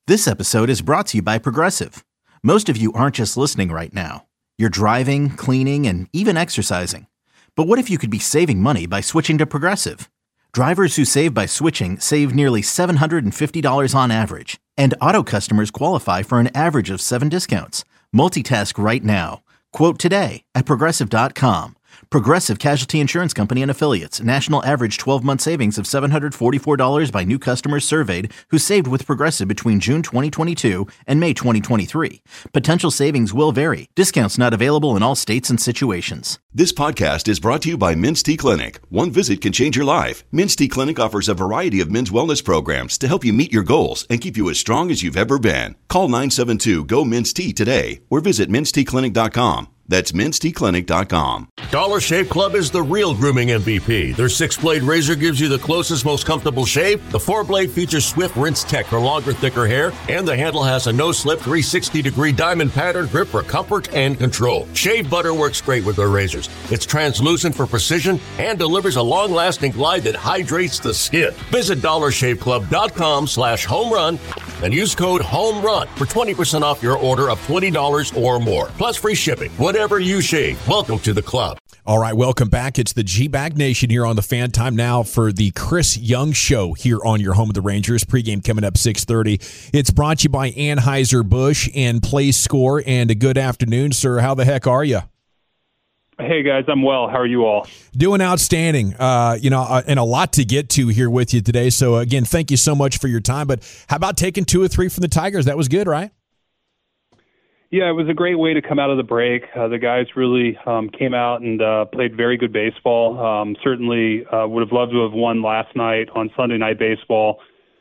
This episode is brought to you by Progressive. Most of you aren't just listening right now. You're driving, cleaning, and even exercising. But what if you could be saving money by switching to Progressive? Drivers who save by switching save nearly $750 on average. And auto customers qualify for an average of 7 discounts. Multitask right now. Quote today at Progressive.com. Progressive Casualty Insurance Company and Affiliates. National average 12-month savings of $744 by new customers surveyed who saved with Progressive between June 2022 and May 2023. Potential savings will vary. Discounts not available in all states and situations. This podcast is brought to you by Men's T Clinic. One visit can change your life. Men's T Clinic offers a variety of men's wellness programs to help you meet your goals and keep you as strong as you've ever been. Call 972-GO-MEN'S-T today or visit menstclinic.com. That's menstclinic.com. Dollar Shave Club is the real grooming MVP. Their 6-blade razor gives you the closest, most comfortable shave. The 4-blade features swift rinse tech for longer, thicker hair, and the handle has a no-slip 360-degree diamond pattern grip for comfort and control. Shave butter works great with their razors. It's translucent for precision and delivers a long-lasting glide that hydrates the skin. Visit dollarshaveclub.com/homerun and use code HOMERUN for 20% off your order of $20 or more, plus free shipping. Whatever you shave, welcome to the club. All right, welcome back. It's the G-Bag Nation here on the Fan. Time now for the Chris Young Show here on your home of the Rangers. Pregame coming up 6:30. It's brought to you by Anheuser-Busch and Play Score. And a good afternoon, sir. How the heck are you? Hey, guys. I'm well. How are you all? Doing outstanding. And a lot to get to here with you today. So, again, thank you so much for your time. But how about taking 2 or 3 from the Tigers? That was good, right? Yeah, it was a great way to come out of the break. The guys really came out and played very good baseball. Certainly would have loved to have won last night on Sunday Night Baseball,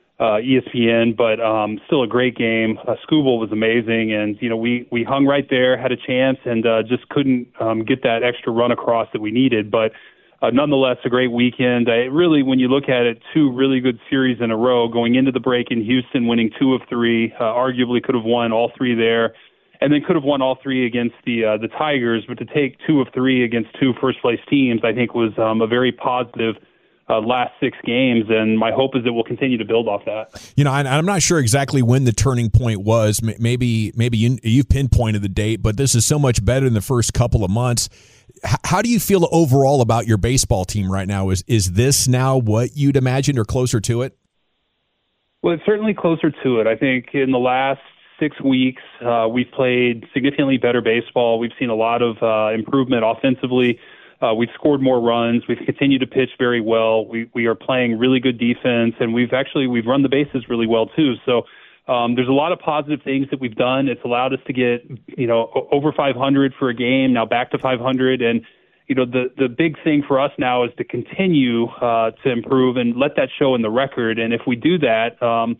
ESPN, but still a great game. Skubal was amazing, and we hung right there, had a chance, and just couldn't get that extra run across that we needed. But nonetheless, a great weekend. Really, when you look at it, 2 really good series in a row. Going into the break in Houston, winning 2 of 3, arguably could have won all 3 there. And then could have won all 3 against the Tigers, but to take 2 of 3 against 2 first-place teams, I think was a very positive last 6 games, and my hope is that we'll continue to build off that. I'm not sure exactly when the turning point was. Maybe you've pinpointed the date, but this is so much better than the first couple of months. How do you feel overall about your baseball team right now? Is this now what you'd imagined or closer to it? Well, it's certainly closer to it. I think in the last 6 weeks, we've played significantly better baseball. We've seen a lot of improvement offensively. We've scored more runs. We've continued to pitch very well. We are playing really good defense, and we've run the bases really well too. So there's a lot of positive things that we've done. It's allowed us to get over 500 for a game, now back to 500, and the big thing for us now is to continue to improve and let that show in the record. And if we do that,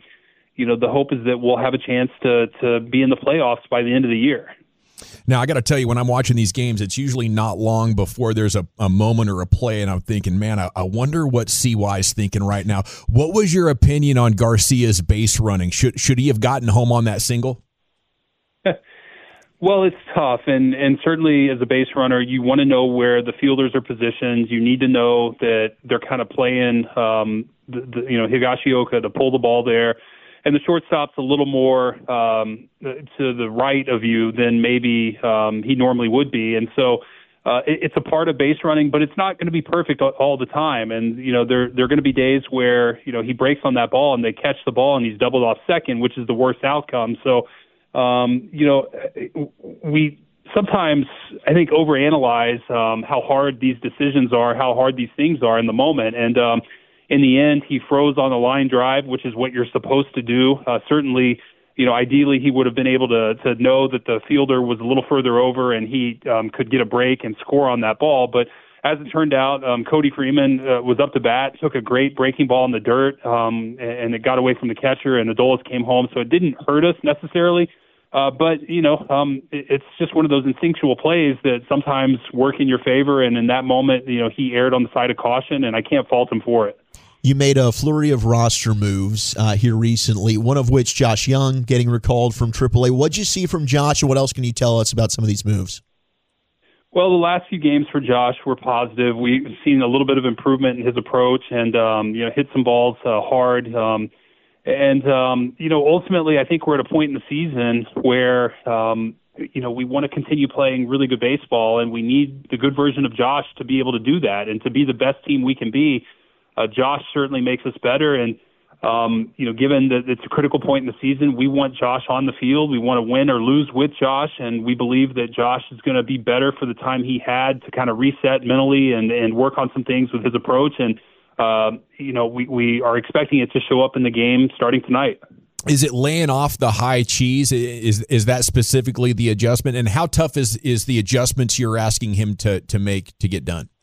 the hope is that we'll have a chance to be in the playoffs by the end of the year. Now, I got to tell you, when I'm watching these games, it's usually not long before there's a moment or a play, and I'm thinking, man, I wonder what CY's thinking right now. What was your opinion on Garcia's base running? Should he have gotten home on that single? Well, it's tough, and certainly as a base runner, you want to know where the fielders are positioned. You need to know that they're kind of playing, Higashioka to pull the ball there. And the shortstop's a little more to the right of you than maybe he normally would be. And so it's a part of base running, but it's not going to be perfect all the time. And, there are going to be days where, he breaks on that ball and they catch the ball and he's doubled off second, which is the worst outcome. So, we sometimes, I think, overanalyze how hard these decisions are, how hard these things are in the moment. And, in the end, he froze on a line drive, which is what you're supposed to do. Certainly, ideally he would have been able to know that the fielder was a little further over and he could get a break and score on that ball. But as it turned out, Cody Freeman was up to bat, took a great breaking ball in the dirt, and it got away from the catcher, and Adolis came home. So it didn't hurt us necessarily. But it's just one of those instinctual plays that sometimes work in your favor. And in that moment, he erred on the side of caution, and I can't fault him for it. You made a flurry of roster moves here recently, one of which Josh Young getting recalled from AAA. What'd you see from Josh, and what else can you tell us about some of these moves? Well, the last few games for Josh were positive. We've seen a little bit of improvement in his approach and, hit some balls hard. And, ultimately, I think we're at a point in the season where, we want to continue playing really good baseball, and we need the good version of Josh to be able to do that and to be the best team we can be. Josh certainly makes us better. And, given that it's a critical point in the season, we want Josh on the field. We want to win or lose with Josh, and we believe that Josh is going to be better for the time he had to kind of reset mentally and work on some things with his approach. And, we are expecting it to show up in the game starting tonight. Is it laying off the high cheese? Is that specifically the adjustment? And how tough is the adjustments you're asking him to make to get done?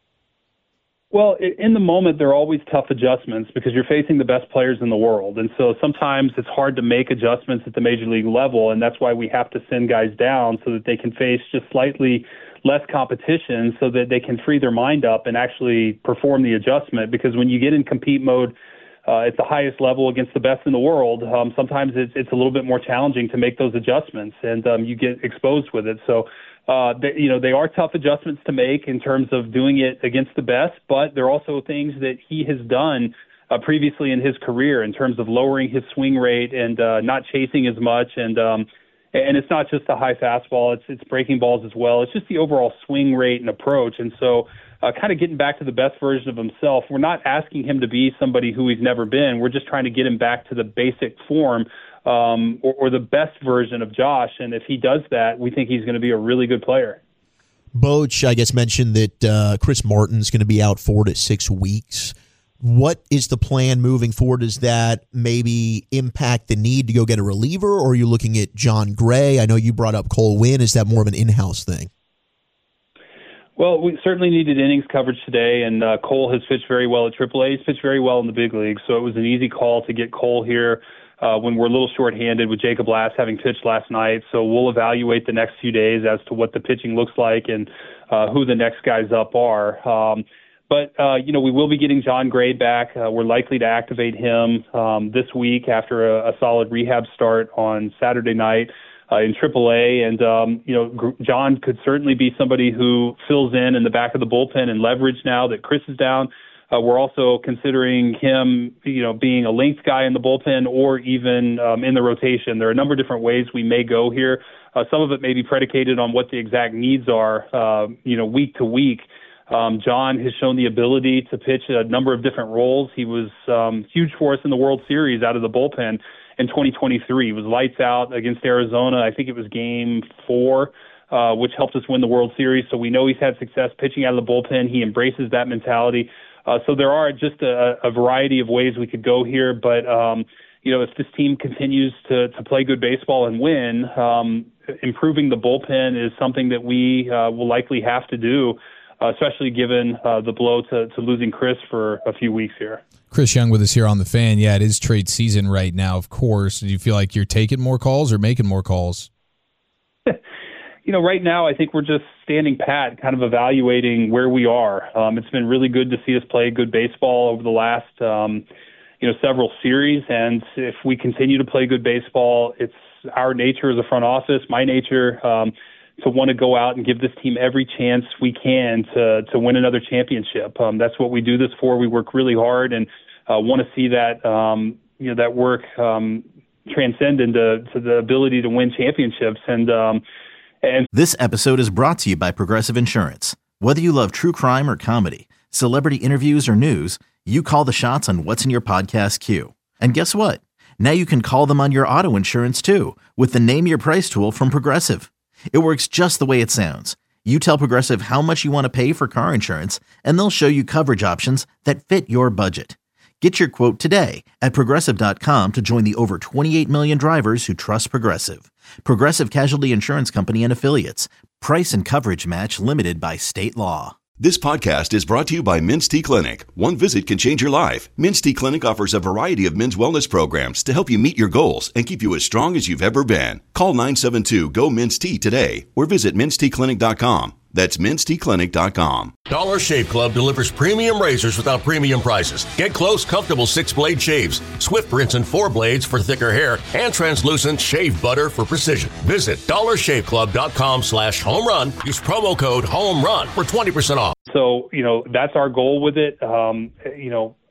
Well, in the moment, they're always tough adjustments because you're facing the best players in the world. And so sometimes it's hard to make adjustments at the major league level, and that's why we have to send guys down so that they can face just slightly less competition so that they can free their mind up and actually perform the adjustment. Because when you get in compete mode at the highest level against the best in the world, sometimes it's a little bit more challenging to make those adjustments, and you get exposed with it. So they are tough adjustments to make in terms of doing it against the best, but they're also things that he has done previously in his career in terms of lowering his swing rate and not chasing as much. And it's not just the high fastball, it's breaking balls as well. It's just the overall swing rate and approach. And so kind of getting back to the best version of himself, we're not asking him to be somebody who he's never been. We're just trying to get him back to the basic form or the best version of Josh. And if he does that, we think he's going to be a really good player. Boch, I guess, mentioned that Chris Martin's going to be out 4 to 6 weeks. What is the plan moving forward? Does that maybe impact the need to go get a reliever, or are you looking at John Gray? I know you brought up Cole Winn. Is that more of an in-house thing? Well, we certainly needed innings coverage today, and Cole has pitched very well at AAA. He's pitched very well in the big league, so it was an easy call to get Cole here when we're a little shorthanded with Jacob Last having pitched last night. So we'll evaluate the next few days as to what the pitching looks like and who the next guys up are. But we will be getting John Gray back. We're likely to activate him this week after a solid rehab start on Saturday night in AAA. And, John could certainly be somebody who fills in the back of the bullpen and leverage now that Chris is down. We're also considering him, being a length guy in the bullpen or even in the rotation. There are a number of different ways we may go here. Some of it may be predicated on what the exact needs are, week to week. John has shown the ability to pitch a number of different roles. He was huge for us in the World Series out of the bullpen in 2023. He was lights out against Arizona. I think it was Game 4, which helped us win the World Series. So we know he's had success pitching out of the bullpen. He embraces that mentality. So there are just a variety of ways we could go here. But, if this team continues to play good baseball and win, improving the bullpen is something that we will likely have to do, especially given the blow to losing Chris for a few weeks here. Chris Young with us here on The Fan. Yeah, it is trade season right now, of course. Do you feel like you're taking more calls or making more calls? Right now I think we're just standing pat, kind of evaluating where we are. It's been really good to see us play good baseball over the last, several series. And if we continue to play good baseball, it's our nature as a front office, my nature, to want to go out and give this team every chance we can to win another championship. That's what we do this for. We work really hard and want to see that that work transcend into the ability to win championships. And this episode is brought to you by Progressive Insurance. Whether you love true crime or comedy, celebrity interviews or news, you call the shots on what's in your podcast queue. And guess what? Now you can call them on your auto insurance too with the Name Your Price tool from Progressive. It works just the way it sounds. You tell Progressive how much you want to pay for car insurance, and they'll show you coverage options that fit your budget. Get your quote today at Progressive.com to join the over 28 million drivers who trust Progressive. Progressive Casualty Insurance Company and Affiliates. Price and coverage match limited by state law. This podcast is brought to you by Men's T Clinic. One visit can change your life. Men's T Clinic offers a variety of men's wellness programs to help you meet your goals and keep you as strong as you've ever been. Call 972-GO-MEN'S-T today or visit mensteclinic.com. That's mensteclinic.com. Dollar Shave Club delivers premium razors without premium prices. Get close, comfortable 6-blade shaves, swift rinse and 4 blades for thicker hair, and translucent shave butter for precision. Visit dollarshaveclub.com/home-run. Use promo code HOME-RUN for 20% off. So, that's our goal with it.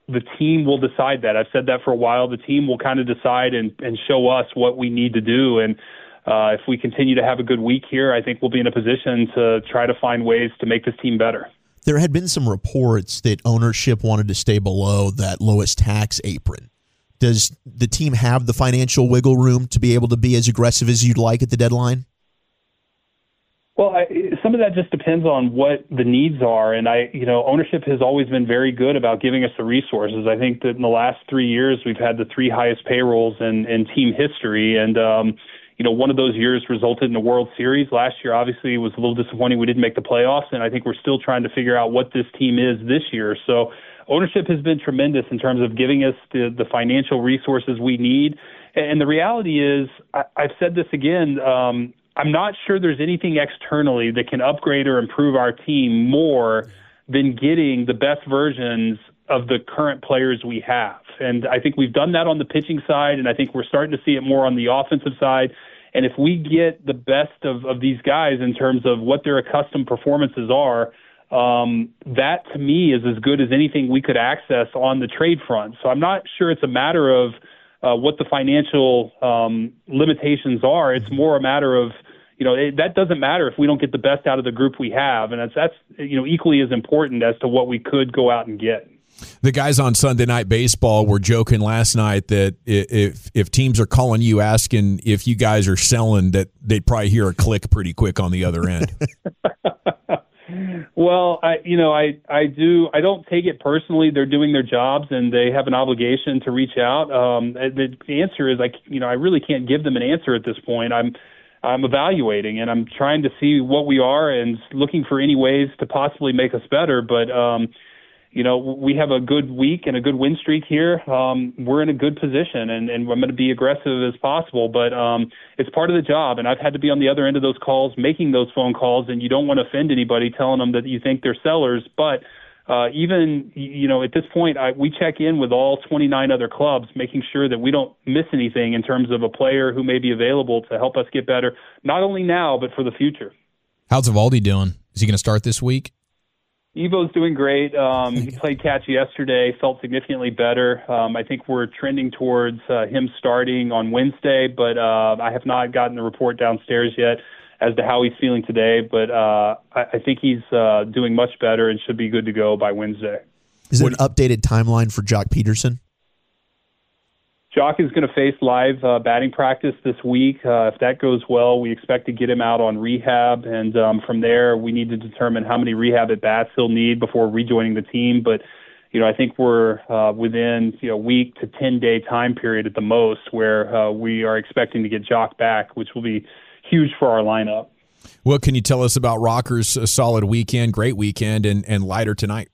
the team will decide that. I've said that for a while. The team will kind of decide and show us what we need to do. And if we continue to have a good week here, I think we'll be in a position to try to find ways to make this team better. There had been some reports that ownership wanted to stay below that lowest tax apron. Does the team have the financial wiggle room to be able to be as aggressive as you'd like at the deadline? Well, some of that just depends on what the needs are, and ownership has always been very good about giving us the resources. I think that in the last 3 years, we've had the 3 highest payrolls in team history, and one of those years resulted in a World Series. Last year, obviously, it was a little disappointing. We didn't make the playoffs, and I think we're still trying to figure out what this team is this year. So ownership has been tremendous in terms of giving us the financial resources we need. And the reality is, I've said this again, I'm not sure there's anything externally that can upgrade or improve our team more than getting the best versions of the current players we have. And I think we've done that on the pitching side, and I think we're starting to see it more on the offensive side. And if we get the best of these guys in terms of what their accustomed performances are, that to me is as good as anything we could access on the trade front. So I'm not sure it's a matter of what the financial limitations are. It's more a matter of, that doesn't matter if we don't get the best out of the group we have. And that's equally as important as to what we could go out and get. The guys on Sunday Night Baseball were joking last night that if teams are calling you asking if you guys are selling, that they'd probably hear a click pretty quick on the other end. Well, I don't take it personally. They're doing their jobs and they have an obligation to reach out. The answer is I really can't give them an answer at this point. I'm evaluating and I'm trying to see what we are and looking for any ways to possibly make us better. But, we have a good week and a good win streak here. We're in a good position and I'm going to be aggressive as possible, but it's part of the job. And I've had to be on the other end of those calls, making those phone calls, and you don't want to offend anybody telling them that you think they're sellers. But even, at this point, we check in with all 29 other clubs, making sure that we don't miss anything in terms of a player who may be available to help us get better, not only now, but for the future. How's Eovaldi doing? Is he going to start this week? Evo's doing great. He played catch yesterday, felt significantly better. I think we're trending towards him starting on Wednesday, but I have not gotten the report downstairs yet as to how he's feeling today. But I think he's doing much better and should be good to go by Wednesday. Is there an updated timeline for Joc Pederson? Joc is going to face live batting practice this week. If that goes well, we expect to get him out on rehab, and from there we need to determine how many rehab at-bats he'll need before rejoining the team. But, I think we're within a week to 10-day time period at the most where we are expecting to get Joc back, which will be huge for our lineup. What can you tell us about Rocker's solid weekend, great weekend, and lighter tonight?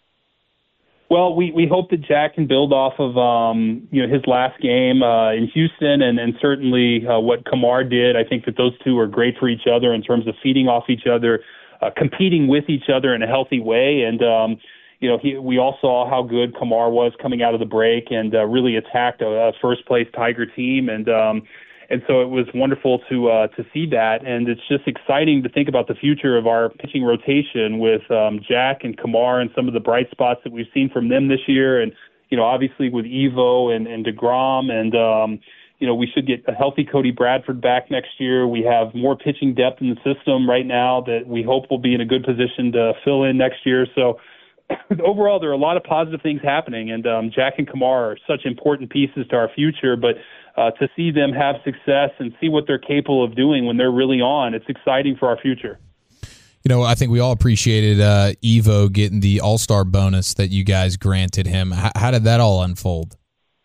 Well, we hope that Jack can build off of his last game in Houston and certainly what Kamar did. I think that those two are great for each other in terms of feeding off each other, competing with each other in a healthy way. And we all saw how good Kamar was coming out of the break and really attacked a first-place Tiger team. And so it was wonderful to see that, and it's just exciting to think about the future of our pitching rotation with Jack and Kamar and some of the bright spots that we've seen from them this year, and obviously with Evo and DeGrom, and we should get a healthy Cody Bradford back next year. We have more pitching depth in the system right now that we hope will be in a good position to fill in next year. So overall, there are a lot of positive things happening, and Jack and Kamar are such important pieces to our future, but to see them have success and see what they're capable of doing when they're really on, it's exciting for our future. I think we all appreciated Evo getting the All-Star bonus that you guys granted him. How did that all unfold?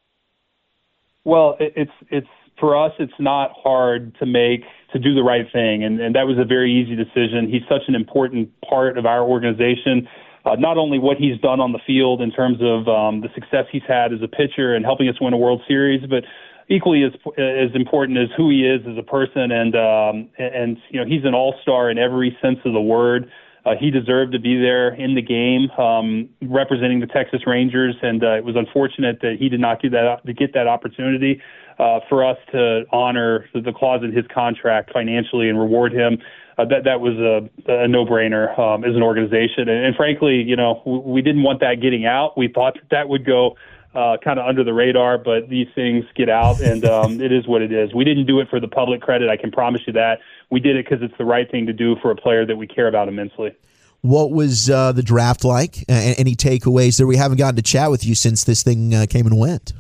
Well, it's for us, it's not hard to do the right thing, and that was a very easy decision. He's such an important part of our organization. Not only what he's done on the field in terms of the success he's had as a pitcher and helping us win a World Series, but equally as important as who he is as a person, and he's an all-star in every sense of the word. He deserved to be there in the game, representing the Texas Rangers, and it was unfortunate that he did not get that opportunity for us to honor the clause in his contract financially and reward him. that was a no-brainer as an organization. And frankly, we didn't want that getting out. We thought that would go kind of under the radar, but these things get out, and it is what it is. We didn't do it for the public credit, I can promise you that. We did it because it's the right thing to do for a player that we care about immensely. What was the draft like? Any takeaways there? We haven't gotten to chat with you since this thing came and went.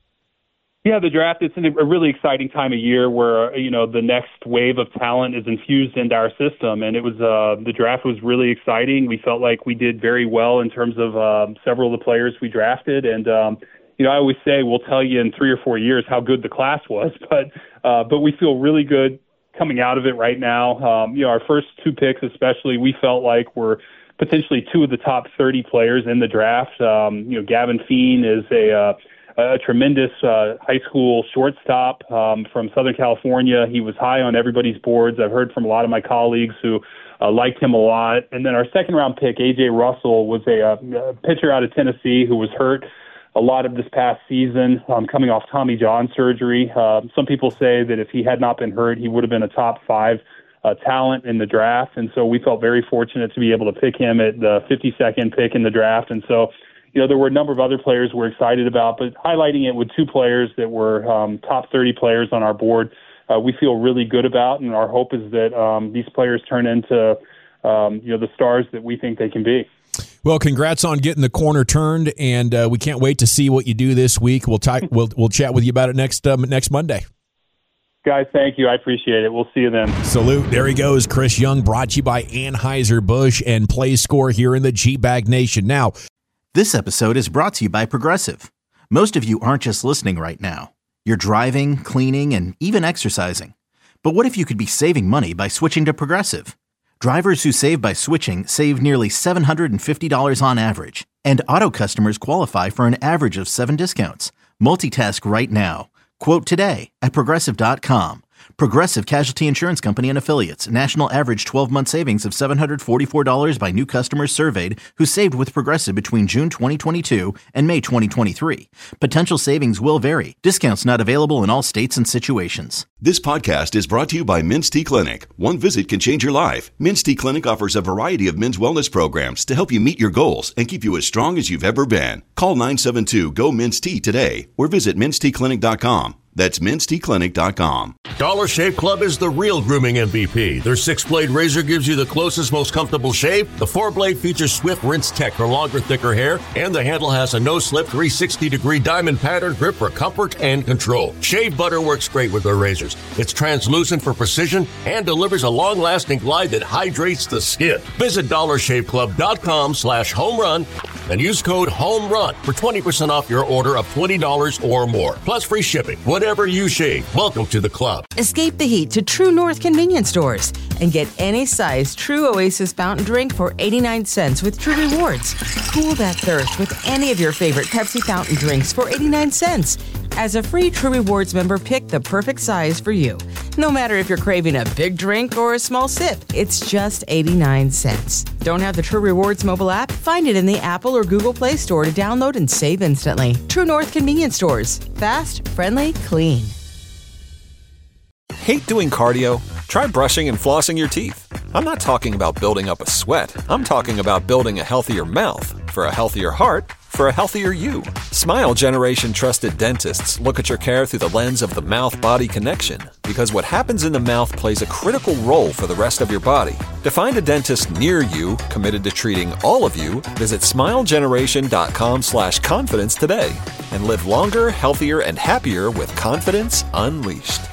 Yeah, the draft, it's a really exciting time of year where, the next wave of talent is infused into our system. And it was the draft was really exciting. We felt like we did very well in terms of several of the players we drafted. And, I always say we'll tell you in 3 or 4 years how good the class was. But we feel really good coming out of it right now. Our first 2 picks especially, we felt like were potentially 2 of the top 30 players in the draft. Gavin Feen is a tremendous high school shortstop from Southern California. He was high on everybody's boards. I've heard from a lot of my colleagues who liked him a lot. And then our second-round pick, A.J. Russell, was a pitcher out of Tennessee who was hurt a lot of this past season, coming off Tommy John surgery. Some people say that if he had not been hurt, he would have been a top 5 talent in the draft. And so we felt very fortunate to be able to pick him at the 52nd pick in the draft. And so there were a number of other players we're excited about, but highlighting it with 2 players that were top 30 players on our board, we feel really good about, and our hope is that these players turn into the stars that we think they can be. Well, congrats on getting the corner turned, and we can't wait to see what you do this week. We'll chat with you about it next Monday. Guys, thank you. I appreciate it. We'll see you then. Salute. There he goes, Chris Young, brought to you by Anheuser-Busch and Play Score here in the G-Bag Nation. Now, this episode is brought to you by Progressive. Most of you aren't just listening right now. You're driving, cleaning, and even exercising. But what if you could be saving money by switching to Progressive? Drivers who save by switching save nearly $750 on average. And auto customers qualify for an average of 7 discounts. Multitask right now. Quote today at Progressive.com. Progressive Casualty Insurance Company and Affiliates. National average 12-month savings of $744 by new customers surveyed who saved with Progressive between June 2022 and May 2023. Potential savings will vary. Discounts not available in all states and situations. This podcast is brought to you by Men's T Clinic. One visit can change your life. Men's T Clinic offers a variety of men's wellness programs to help you meet your goals and keep you as strong as you've ever been. Call 972-GO-MEN'S-T today or visit menstclinic.com. That's menstclinic.com. Dollar Shave Club is the real grooming MVP. Their 6-blade razor gives you the closest, most comfortable shave. The 4-blade features Swift Rinse Tech for longer, thicker hair, and the handle has a no-slip 360-degree diamond pattern grip for comfort and control. Shave butter works great with their razors. It's translucent for precision and delivers a long-lasting glide that hydrates the skin. Visit DollarShaveClub.com/homerun and use code HOMERUN for 20% off your order of $20 or more, plus free shipping. Whatever you shave, welcome to the club. Escape the heat to True North convenience stores and get any size True Oasis fountain drink for 89 cents with True Rewards. Cool that thirst with any of your favorite Pepsi fountain drinks for 89 cents. As a free True Rewards member, pick the perfect size for you. No matter if you're craving a big drink or a small sip, it's just 89 cents. Don't have the True Rewards mobile app? Find it in the Apple or Google Play Store to download and save instantly. True North convenience stores. Fast, friendly, clean. Hate doing cardio? Try brushing and flossing your teeth. I'm not talking about building up a sweat. I'm talking about building a healthier mouth. For a healthier heart, for a healthier you. Smile Generation trusted dentists look at your care through the lens of the mouth-body connection, because what happens in the mouth plays a critical role for the rest of your body. To find a dentist near you committed to treating all of you, visit smilegeneration.com/confidence today and live longer, healthier, and happier with confidence unleashed.